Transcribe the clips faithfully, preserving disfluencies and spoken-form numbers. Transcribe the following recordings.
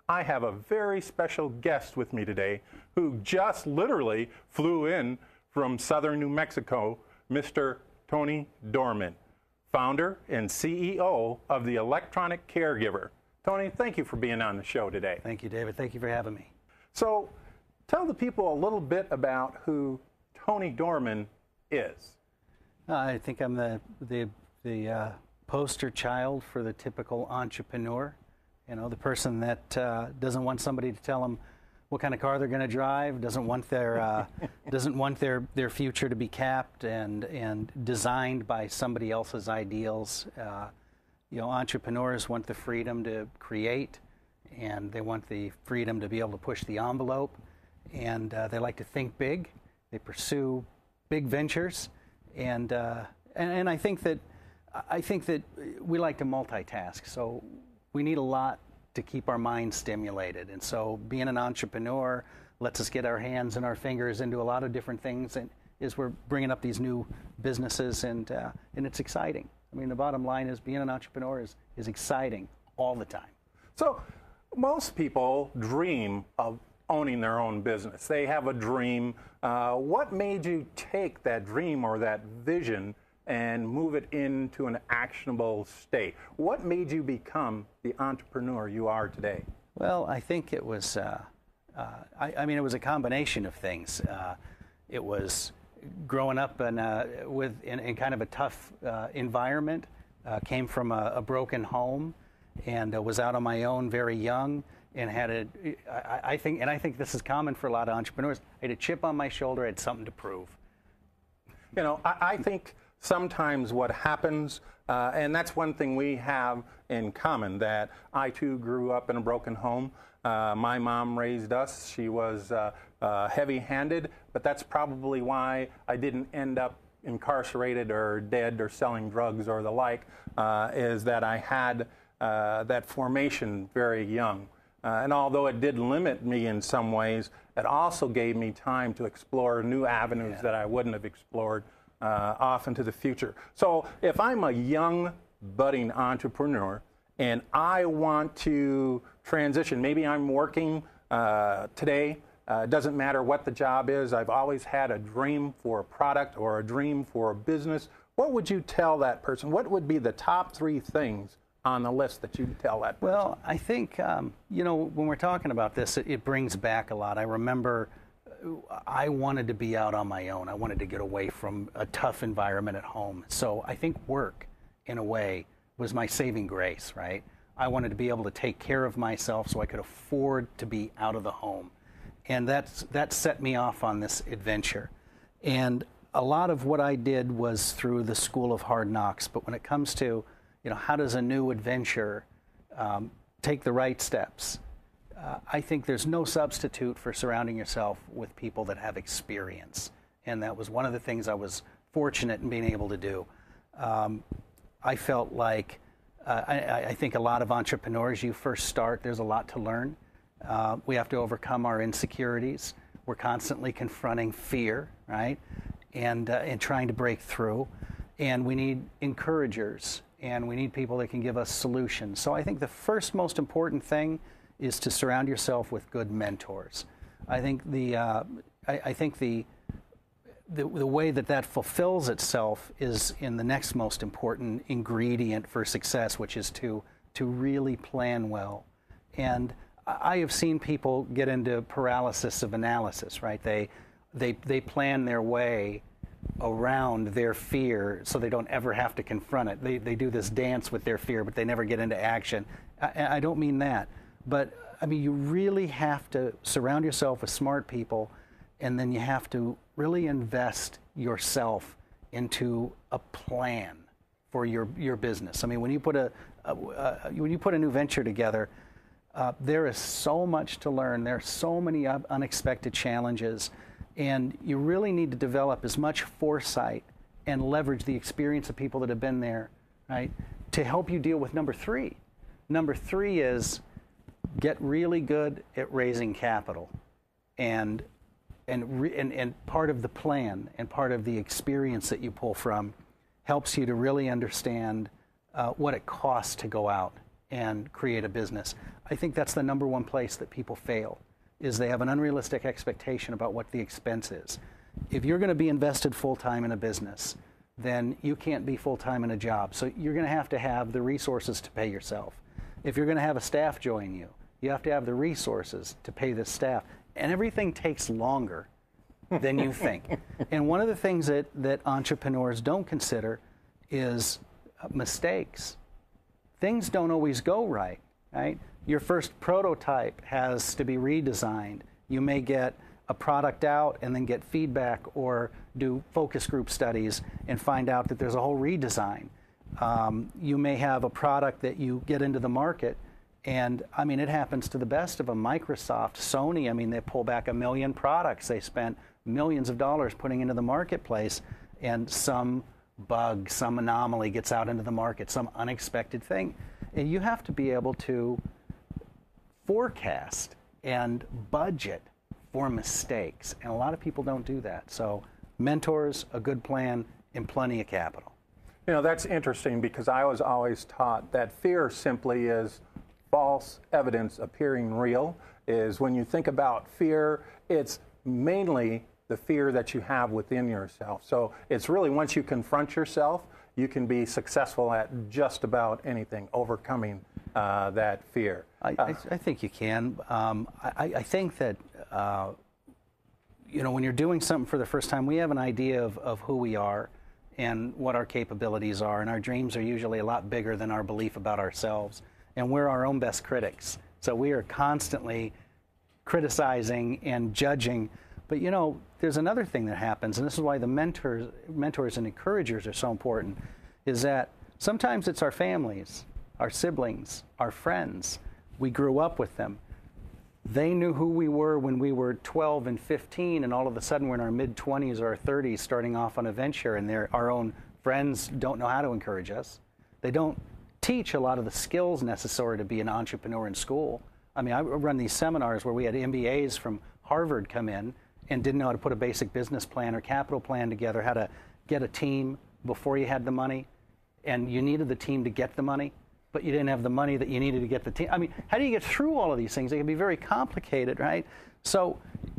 I have a very special guest with me today who just literally flew in from southern New Mexico, Mister Tony Dohrmann, founder and C E O of the Electronic Caregiver. Tony, thank you for being on the show today. Thank you, David. Thank you for having me. So, tell the people a little bit about who Tony Dohrmann is. Uh, I think I'm the the the uh, poster child for the typical entrepreneur. You know, the person that uh, doesn't want somebody to tell them what kind of car they're going to drive, doesn't want their uh, doesn't want their their future to be capped and and designed by somebody else's ideals. Uh, you know, entrepreneurs want the freedom to create, and they want the freedom to be able to push the envelope, and uh, they like to think big. They pursue big ventures, and uh, and, and I think that I think that we like to multitask. So we need a lot to keep our minds stimulated, and so being an entrepreneur lets us get our hands and our fingers into a lot of different things, and is we're bringing up these new businesses, and uh, and it's exciting. I mean, the bottom line is being an entrepreneur is is exciting all the time. So most people dream of owning their own business. They have a dream. Uh, what made you take that dream or that vision and move it into an actionable state? What made you become the entrepreneur you are today? Well, I think it was, uh, uh, I, I mean, it was a combination of things. Uh, it was growing up in, uh, with, in, in kind of a tough uh, environment, uh, came from a, a broken home, and uh, was out on my own very young, and had a, I, I think, and I think this is common for a lot of entrepreneurs, I had a chip on my shoulder, I had something to prove. You know, I, I think sometimes what happens, uh, and that's one thing we have in common, that I too grew up in a broken home. Uh, my mom raised us. She was uh, uh, heavy-handed, but that's probably why I didn't end up incarcerated or dead or selling drugs or the like, uh, is that I had uh, that formation very young. Uh, and although it did limit me in some ways, it also gave me time to explore new avenues yeah. that I wouldn't have explored Uh, off into the future. So if I'm a young, budding entrepreneur and I want to transition, maybe I'm working uh, today, uh, it doesn't matter what the job is, I've always had a dream for a product or a dream for a business, what would you tell that person? What would be the top three things on the list that you'd tell that person? Well, I think, um, you know, when we're talking about this, it, it brings back a lot. I remember I wanted to be out on my own. I wanted to get away from a tough environment at home. So I think work, in a way, was my saving grace, right? I wanted to be able to take care of myself so I could afford to be out of the home. And that's, that set me off on this adventure. And a lot of what I did was through the School of Hard Knocks. But when it comes to, you know, how does a new adventure um, take the right steps? Uh, I think there's no substitute for surrounding yourself with people that have experience. And that was one of the things I was fortunate in being able to do. Um, I felt like, uh, I, I think a lot of entrepreneurs, you first start, there's a lot to learn. Uh, we have to overcome our insecurities. We're constantly confronting fear, right? And, uh, and trying to break through. And we need encouragers, and we need people that can give us solutions. So I think the first most important thing is to surround yourself with good mentors. I think the uh, I, I think the, the the way that that fulfills itself is in the next most important ingredient for success, which is to to really plan well. And I have seen people get into paralysis of analysis, right? They they they plan their way around their fear so they don't ever have to confront it. They they do this dance with their fear, but they never get into action. I, I don't mean that. But, I mean, you really have to surround yourself with smart people, and then you have to really invest yourself into a plan for your, your business. I mean, when you put a, a, a when you put a new venture together, uh, there is so much to learn. There are so many unexpected challenges, and you really need to develop as much foresight and leverage the experience of people that have been there, right, to help you deal with number three. Number three is get really good at raising capital, and and, re, and and part of the plan and part of the experience that you pull from helps you to really understand uh, what it costs to go out and create a business. I think that's the number one place that people fail, is they have an unrealistic expectation about what the expense is. If you're going to be invested full-time in a business, then you can't be full-time in a job. So you're going to have to have the resources to pay yourself. If you're going to have a staff join you, you have to have the resources to pay the staff. And everything takes longer than you think. And one of the things that, that entrepreneurs don't consider is mistakes. Things don't always go right, right? Your first prototype has to be redesigned. You may get a product out and then get feedback or do focus group studies and find out that there's a whole redesign. Um, you may have a product that you get into the market, and I mean, it happens to the best of them. Microsoft, Sony, I mean, they pull back a million products. They spent millions of dollars putting into the marketplace, and some bug, some anomaly gets out into the market, some unexpected thing. And you have to be able to forecast and budget for mistakes, and a lot of people don't do that. So mentors, a good plan, and plenty of capital. You know, that's interesting, because I was always taught that fear simply is false evidence appearing real. Is when you think about fear, it's mainly the fear that you have within yourself. So it's really, once you confront yourself, you can be successful at just about anything, overcoming uh, that fear. I, uh, I, I think you can. Um, I, I think that, uh, you know, when you're doing something for the first time, we have an idea of, of who we are and what our capabilities are, and our dreams are usually a lot bigger than our belief about ourselves, and we're our own best critics. So we are constantly criticizing and judging. But, you know, there's another thing that happens, and this is why the mentors, mentors and encouragers are so important, is that sometimes it's our families, our siblings, our friends. We grew up with them. They knew who we were when we were twelve and fifteen, and all of a sudden we're in our mid-twenties or our thirties starting off on a venture, and our own friends don't know how to encourage us. They don't teach a lot of the skills necessary to be an entrepreneur in school. I mean, I run these seminars where we had M B As from Harvard come in and didn't know how to put a basic business plan or capital plan together, how to get a team before you had the money, and you needed the team to get the money, but you didn't have the money that you needed to get the team. I mean, how do you get through all of these things? They can be very complicated, right? So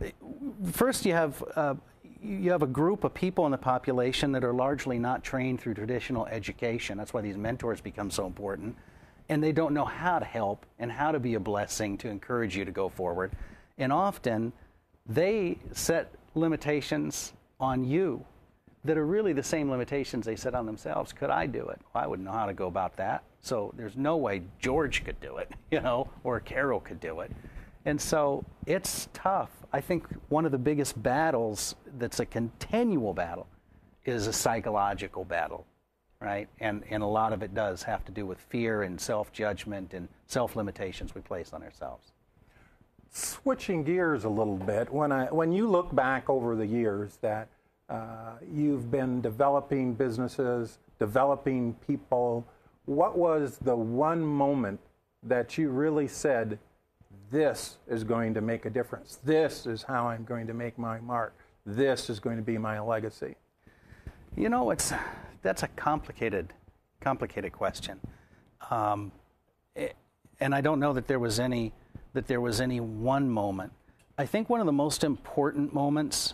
first you have, uh, you have a group of people in the population that are largely not trained through traditional education. That's why these mentors become so important. And they don't know how to help and how to be a blessing to encourage you to go forward. And often they set limitations on you that are really the same limitations they set on themselves. Could I do it? Well, I wouldn't know how to go about that. So there's no way George could do it, you know, or Carol could do it. And so it's tough. I think one of the biggest battles that's a continual battle is a psychological battle, right? And, and a lot of it does have to do with fear and self-judgment and self-limitations we place on ourselves. Switching gears a little bit, when I when you look back over the years that uh, you've been developing businesses, developing people, what was the one moment that you really said, this is going to make a difference, this is how I'm going to make my mark, this is going to be my legacy? You know, it's that's a complicated, complicated question, um, it, and I don't know that there was any that there was any one moment. I think one of the most important moments,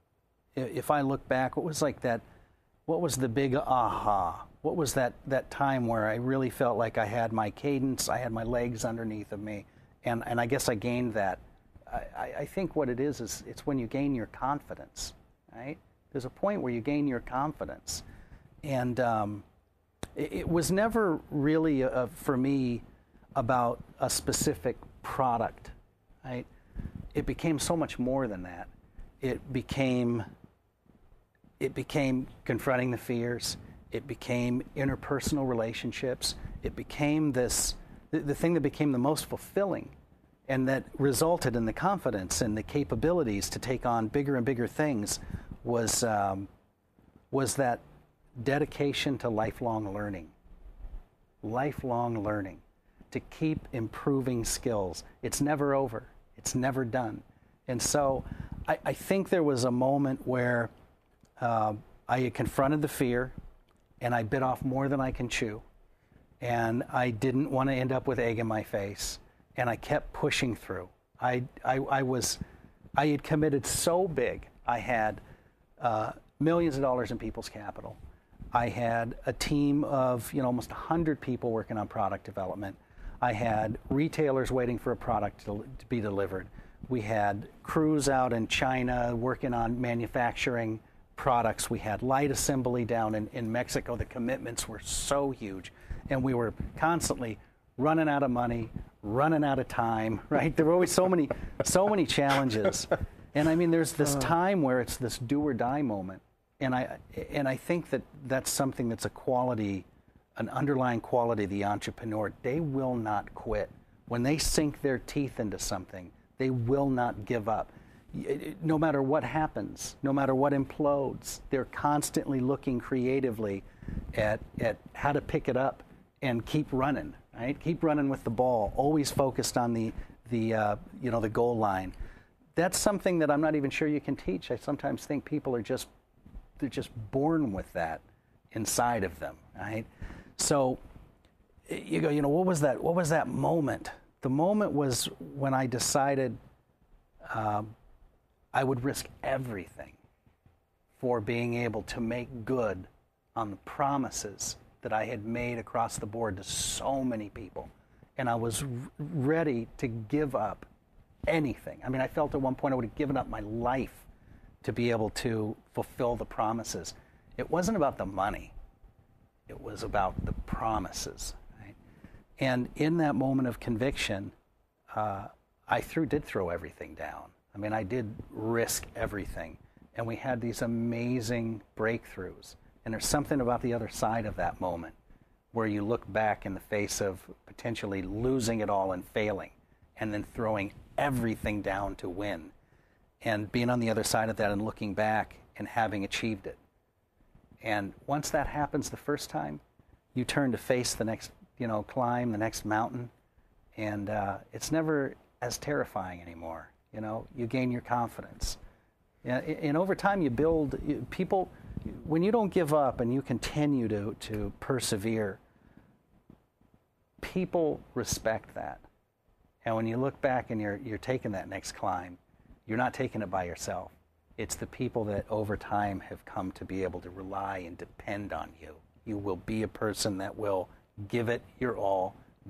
if I look back, what was like that, what was the big aha? What was that, that time where I really felt like I had my cadence, I had my legs underneath of me, and, and I guess I gained that. I, I think what it is, is it's when you gain your confidence, right? There's a point where you gain your confidence. And um, it, it was never really, uh, for me, about a specific product, right? It became so much more than that. It became, it became confronting the fears. It became interpersonal relationships. It became this, the, the thing that became the most fulfilling and that resulted in the confidence and the capabilities to take on bigger and bigger things was, um, was that dedication to lifelong learning. Lifelong learning. To keep improving skills. It's never over. It's never done. And so I, I think there was a moment where uh, I had confronted the fear and I bit off more than I can chew. and I didn't want to end up with egg in my face, and I kept pushing through. I, I, I was, I had committed so big. I had uh, millions of dollars in people's capital. I had a team of, you know, almost one hundred people working on product development. I had retailers waiting for a product to, to be delivered. We had crews out in China working on manufacturing products. We had light assembly down in, in Mexico. The commitments were so huge. And we were constantly running out of money, running out of time, right? There were always so many, so many challenges. And I mean, there's this time where it's this do or die moment. And I, and I think that that's something that's a quality, an underlying quality of the entrepreneur. They will not quit. When they sink their teeth into something, they will not give up. No matter what happens, no matter what implodes, they're constantly looking creatively at, at how to pick it up and keep running, right? Keep running with the ball, always focused on the, the uh, you know, the goal line. That's something that I'm not even sure you can teach. I sometimes think people are just, they're just born with that inside of them, right? So you go, you know, what was that, what was that moment? The moment was when I decided um, I would risk everything for being able to make good on the promises that I had made across the board to so many people. And I was r- ready to give up anything. I mean, I felt at one point I would have given up my life to be able to fulfill the promises. It wasn't about the money. It was about the promises. Right? And in that moment of conviction, uh, I threw, did throw everything down. I mean, I did risk everything. And we had these amazing breakthroughs. And there's something about the other side of that moment where you look back in the face of potentially losing it all and failing, and then throwing everything down to win, and being on the other side of that and looking back and having achieved it. And once that happens the first time, you turn to face the next, you know, climb, the next mountain, and uh, it's never as terrifying anymore. You know, you gain your confidence. And, and over time you build, you, people, when you don't give up and you continue to, to persevere, people respect that. And when you look back and you're, you're taking that next climb, you're not taking it by yourself. It's the people that over time have come to be able to rely and depend on you. You will be a person that will give it your all,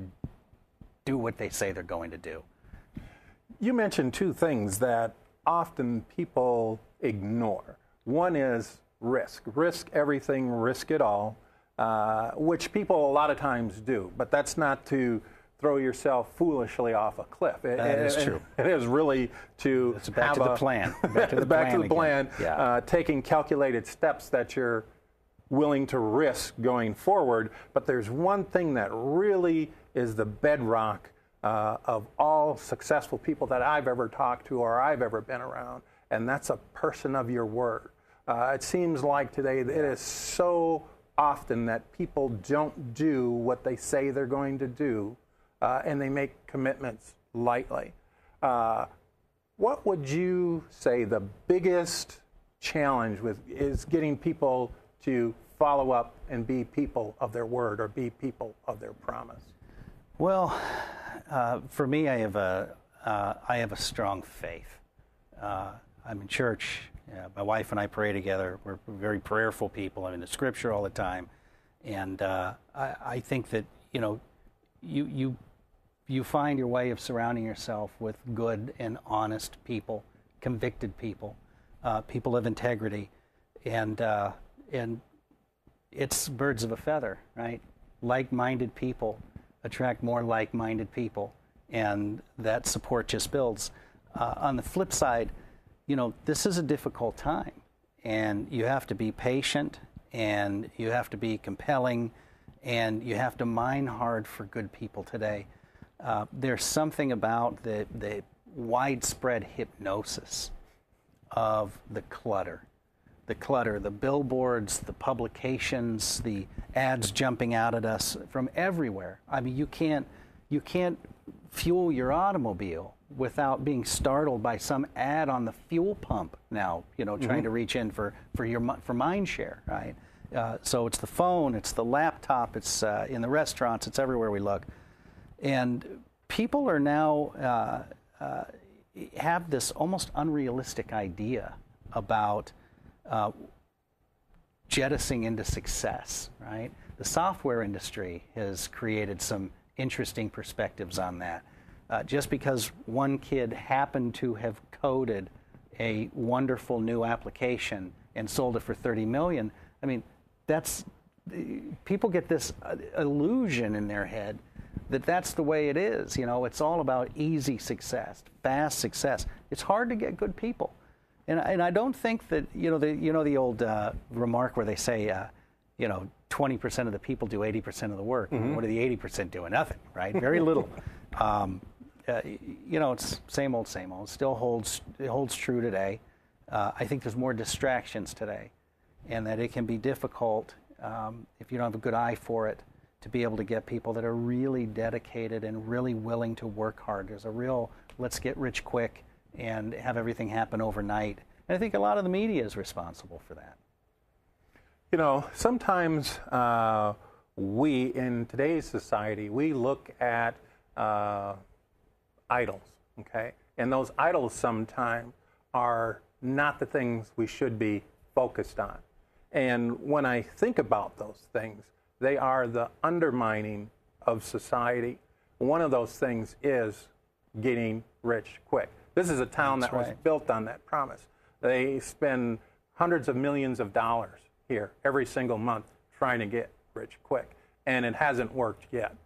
do what they say they're going to do. You mentioned two things that often people ignore. One is risk. Risk everything, risk it all, uh, which people a lot of times do. But that's not to throw yourself foolishly off a cliff. It, that it, is it, true. It is really to it's back have to a, the plan. Back to the back plan. to the plan. Yeah. Uh, taking calculated steps that you're willing to risk going forward. But there's one thing that really is the bedrock uh, of all successful people that I've ever talked to or I've ever been around, and that's a person of your word. Uh, it seems like today it is so often that people don't do what they say they're going to do, uh, and they make commitments lightly. Uh, what would you say the biggest challenge with is getting people to follow up and be people of their word or be people of their promise? Well, uh, for me, I have a uh, I have a strong faith. Uh, I'm in church. Yeah, my wife and I pray together. We're very prayerful people. I'm in the Scripture all the time, and uh, I, I think that you know, you you you find your way of surrounding yourself with good and honest people, convicted people, uh, people of integrity, and uh, and it's birds of a feather, right? Like-minded people attract more like-minded people, and that support just builds. Uh, on the flip side, you know, this is a difficult time, and you have to be patient, and you have to be compelling, and you have to mine hard for good people today. Uh, there's something about the, the widespread hypnosis of the clutter. The clutter, the billboards, the publications, the ads jumping out at us from everywhere. I mean, you can't, you can't fuel your automobile without being startled by some ad on the fuel pump now, you know, trying mm-hmm. to reach in for, for your for mind share, right? Uh, so it's the phone, it's the laptop, it's uh, in the restaurants, it's everywhere we look. And people are now uh, uh, have this almost unrealistic idea about uh, jettisoning into success, right? The software industry has created some interesting perspectives on that. Uh, just because one kid happened to have coded a wonderful new application and sold it for thirty million dollars, I mean, that's, people get this illusion in their head that that's the way it is. You know, it's all about easy success, fast success. It's hard to get good people. And, and I don't think that, you know, the, you know, the old uh, remark where they say, uh, you know, twenty percent of the people do eighty percent of the work. Mm-hmm. What are the eighty percent doing? Nothing, right? Very little. um, uh, you know, it's same old, same old. It still holds, it holds true today. Uh, I think there's more distractions today, and that it can be difficult um, if you don't have a good eye for it to be able to get people that are really dedicated and really willing to work hard. There's a real let's get rich quick and have everything happen overnight. And I think a lot of the media is responsible for that. You know, sometimes uh, we, in today's society, we look at uh, idols, okay? And those idols sometimes are not the things we should be focused on. And when I think about those things, they are the undermining of society. One of those things is getting rich quick. This is a town That's that was right. built on that promise. They spend hundreds of millions of dollars here every single month trying to get rich quick, and it hasn't worked yet.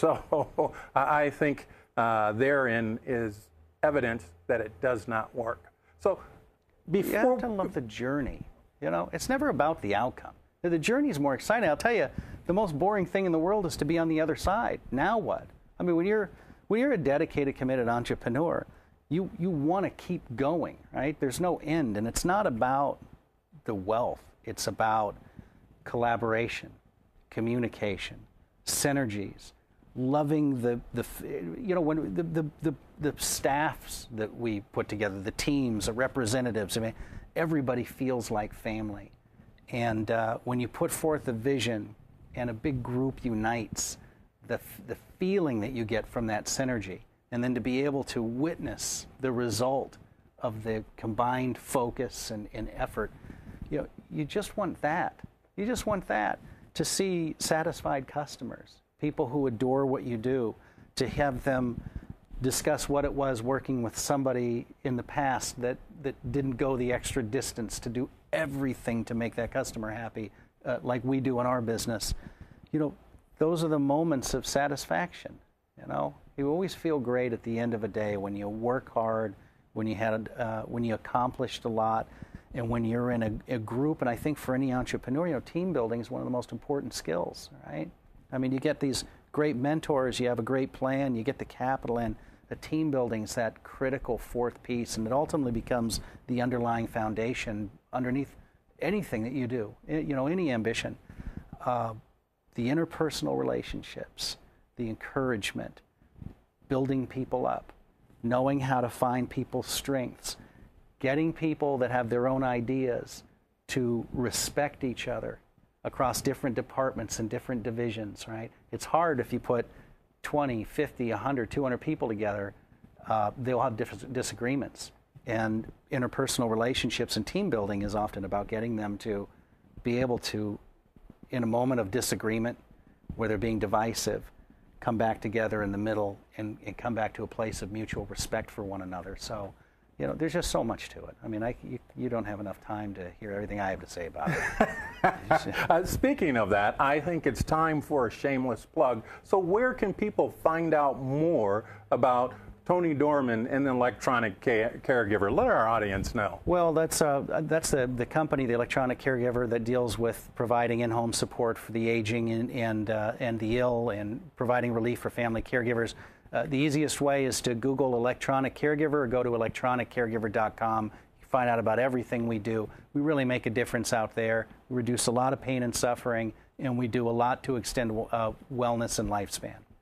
So I think uh, therein is evidence that it does not work. So before you have to love the journey. You know, it's never about the outcome. The journey is more exciting. I'll tell you, the most boring thing in the world is to be on the other side. Now what? I mean, when you're when you're a dedicated, committed entrepreneur, you you want to keep going, right? There's no end, and it's not about the wealth. It's about collaboration, communication, synergies, loving the the you know when the the the, the staffs that we put together, the teams, the representatives. I mean, everybody feels like family. And uh, when you put forth a vision and a big group unites, the, the feeling that you get from that synergy, and then to be able to witness the result of the combined focus and, and effort, you know, you just want that. You just want that, to see satisfied customers, people who adore what you do, to have them discuss what it was working with somebody in the past that, that didn't go the extra distance to do everything to make that customer happy, uh, like we do in our business. You know, those are the moments of satisfaction. You know, you always feel great at the end of a day when you work hard, when you had, uh, when you accomplished a lot, and when you're in a, a group. And I think for any entrepreneur, you know, team building is one of the most important skills, right? I mean, you get these great mentors, you have a great plan, you get the capital in. The team building is that critical fourth piece, and it ultimately becomes the underlying foundation underneath anything that you do, you know, any ambition. Uh, the interpersonal relationships, the encouragement, building people up, knowing how to find people's strengths, getting people that have their own ideas to respect each other across different departments and different divisions, right? It's hard if you put twenty, fifty, one hundred, two hundred people together. Uh, they'll have different disagreements. And interpersonal relationships and team building is often about getting them to be able to, in a moment of disagreement, where they're being divisive, come back together in the middle and, and come back to a place of mutual respect for one another. So, you know, there's just so much to it. I mean, I, you, you don't have enough time to hear everything I have to say about it. uh, speaking of that, I think it's time for a shameless plug. So where can people find out more about Tony Dorman and the Electronic Caregiver? Let our audience know. Well, that's uh, that's the, the company, the Electronic Caregiver, that deals with providing in-home support for the aging and and, uh, and the ill, and providing relief for family caregivers. Uh, the easiest way is to Google Electronic Caregiver or go to electronic caregiver dot com. You find out about everything we do. We really make a difference out there. We reduce a lot of pain and suffering, and we do a lot to extend uh, wellness and lifespan.